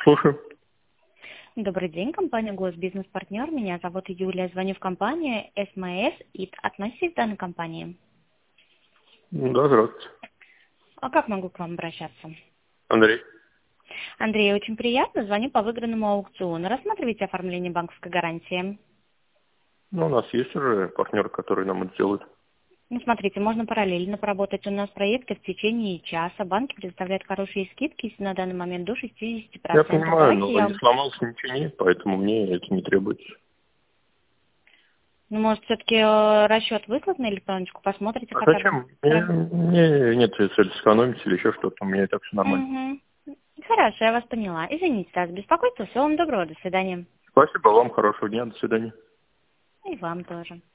Слушаю. Добрый день, компания Госбизнес-партнер. Меня зовут Юлия. Звоню в компанию СМС. Относитесь к данной компании? Да, здравствуйте. А как могу к вам обращаться? Андрей. Андрей, очень приятно. Звоню по выигранному аукциону. Рассматриваете оформление банковской гарантии? Ну, у нас есть уже партнеры, которые нам это делают. Ну, смотрите, можно параллельно поработать. У нас проекты в течение часа. Банки предоставляют хорошие скидки, если на данный момент до 60%. Я понимаю, Давайте но я... не сломался, ничего нет, поэтому мне это не требуется. Ну, может, все-таки расчет выслать на электроночку? Посмотрите А хотя бы. зачем? Мне нет цели сэкономить или еще что-то, у меня и так все нормально. Угу. Хорошо, я вас поняла. Извините за беспокойство. Всего вам доброго. До свидания. Спасибо вам, хорошего дня, до свидания. И вам тоже.